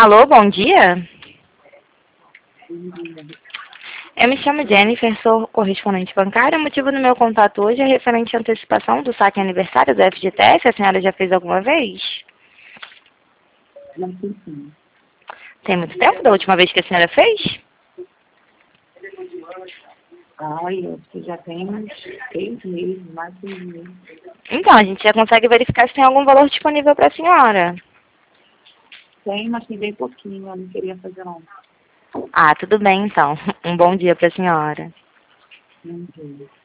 Alô, bom dia. Eu me chamo Jennifer, sou correspondente bancária. O motivo do meu contato hoje é referente à antecipação do saque aniversário do FGTS. A senhora já fez alguma vez? Já fiz sim. Tem muito tempo da última vez que a senhora fez? Ai, eu acho que já tem uns 6 meses, mais de 6 meses. Então, a gente já consegue verificar se tem algum valor disponível para a senhora. Tem, mas tem bem pouquinho, eu não queria fazer não. Ah, tudo bem então. Um bom dia para a senhora. Não sei.